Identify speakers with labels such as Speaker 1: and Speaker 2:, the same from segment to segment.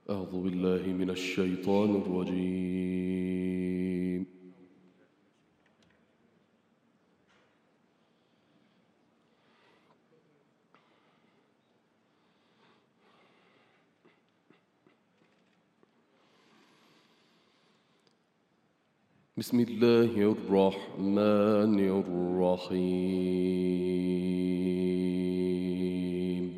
Speaker 1: أعوذ بالله من الشيطان الرجيم. بسم الله الرحمن الرحيم.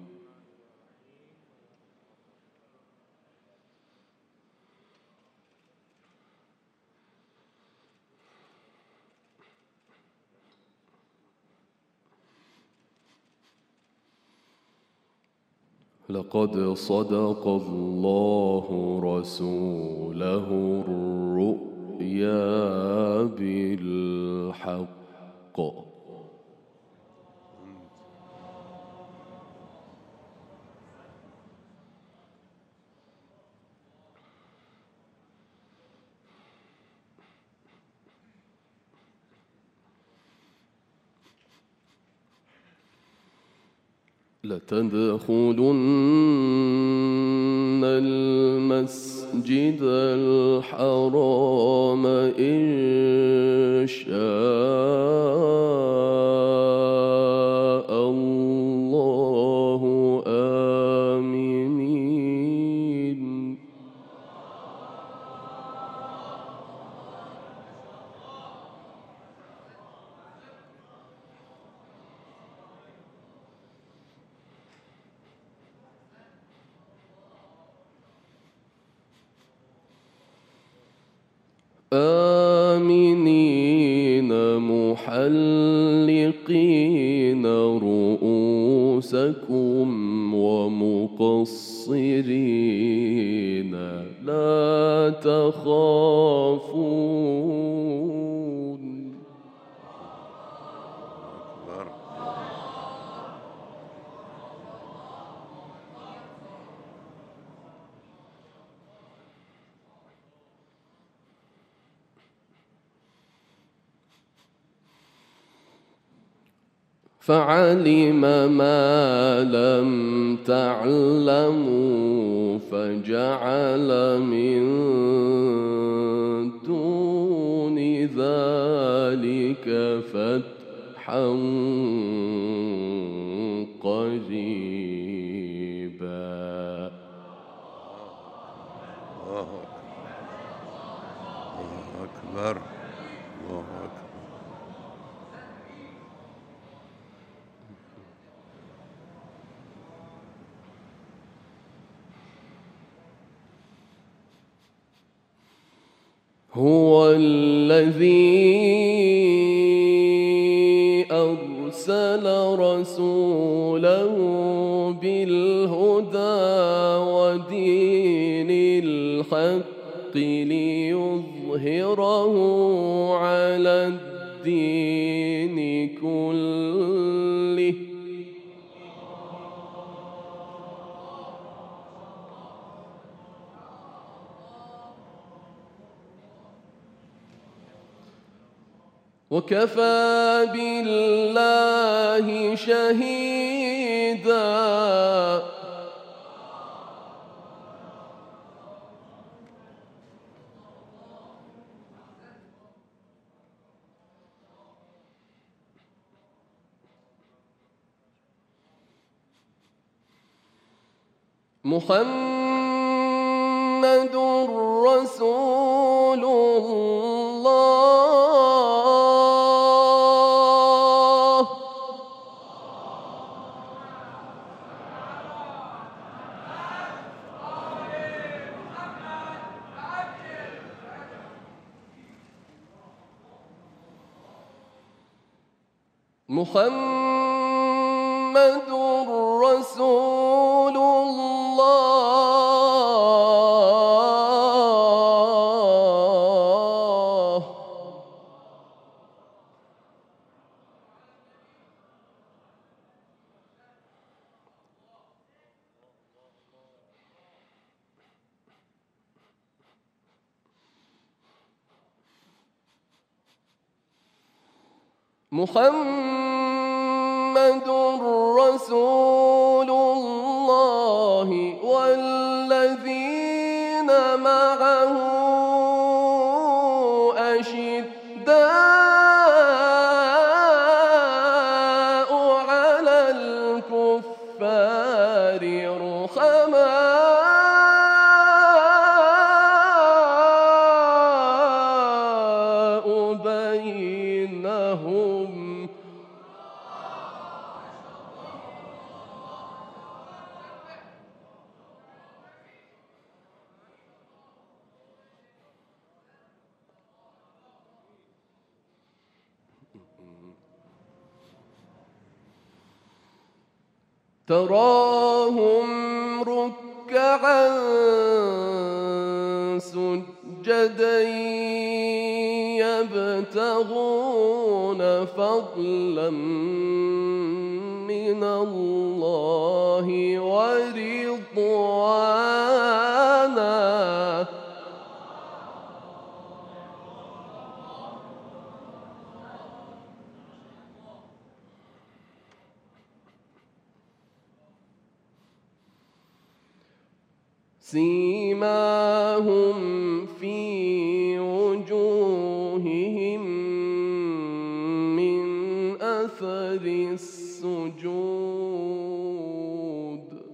Speaker 1: لقد صدق الله رسوله الرؤيا بالحق لتدخلن المسجد الحرام إن شاء الله آمنين. آمنين محلقين رؤوسكم ومقصرين لا تخافون. فعلم ما لم تعلموا فجعل من دون ذلك فتحا قريبا.
Speaker 2: الله أكبر. الله أكبر.
Speaker 1: هو الذي أرسل رسوله بالهدى ودين الحق ليظهره على الدين كله وكفى بالله شهيدا. محمد رسول الله. محمد رسول الله. محمد رسول الله والذين الذين معه أشداء على الكفار رحماء بينهم تراهم ركعا سجدا يبتغون فضلا من الله ورضوانا سيماهم في وجوههم من أثر السجود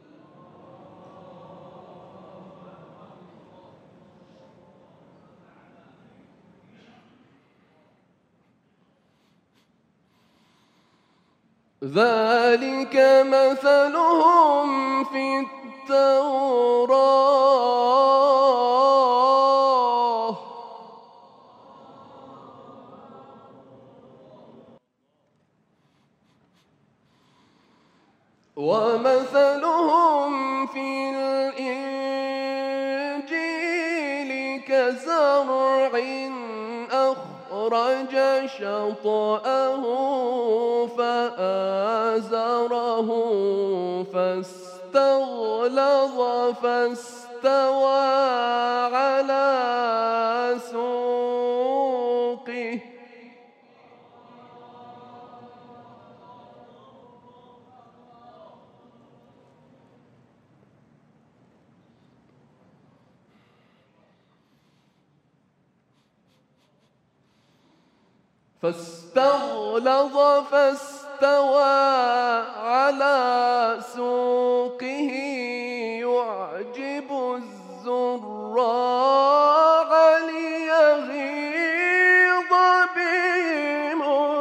Speaker 1: ذلك مثلهم في التوراة ومثلهم في الإنجيل كزرع أخرج شطأه فآزره فاستغلظ فاستوى على سوقه فاستوى على سوقه يعجب الزراع ليغيظ بهم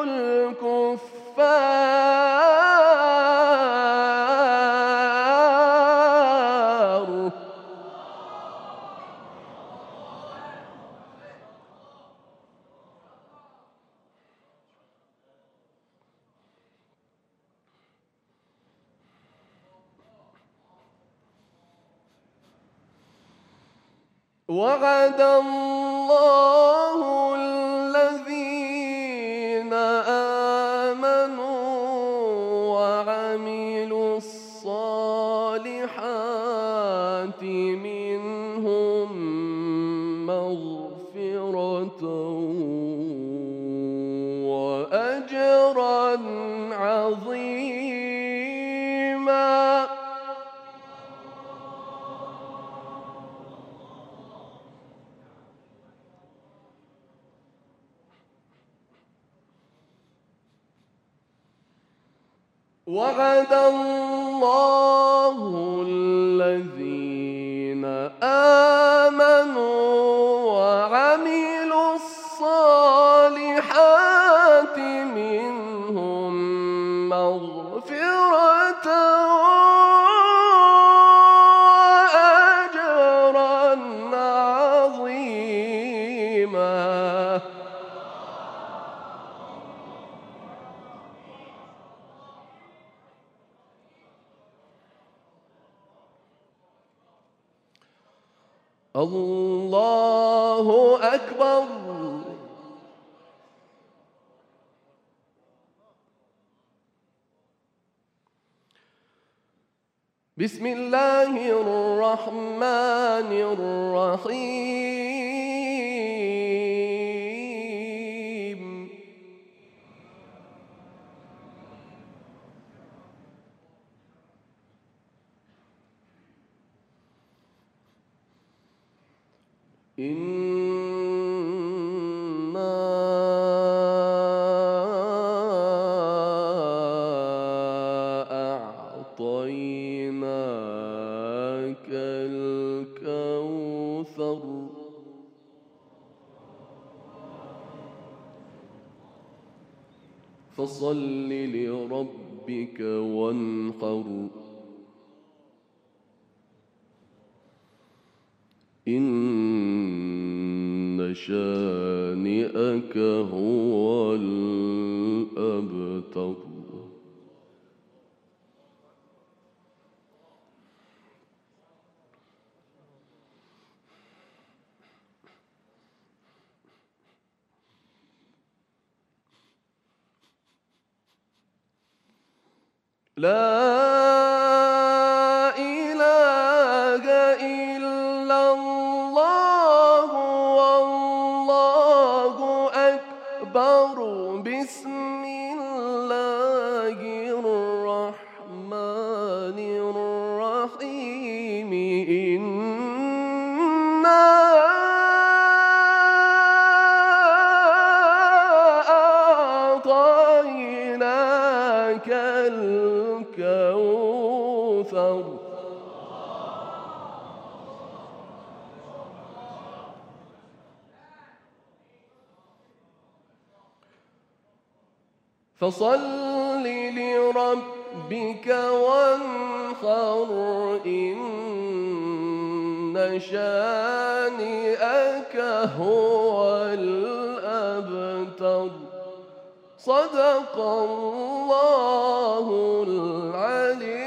Speaker 1: الكفار وعد الله الذين آمنوا وعملوا الصالحات منهم مغفرة وأجرا عظيما وعد الله الذين آمنوا وعملوا الصالحات منهم مغفرة وأجرا عظيما الله أكبر بسم الله الرحمن الرحيم إنا أعطيناك الكوثر فصل لربك وانحر إن شانئك هو الأبتر. لا إله إلا الله والله أكبر. بسم الله الرحمن الرحيم. إنا أعطيناك الكوثر فصل لربك وانحر إن شانئك هو الأبتر. صدق الله العلي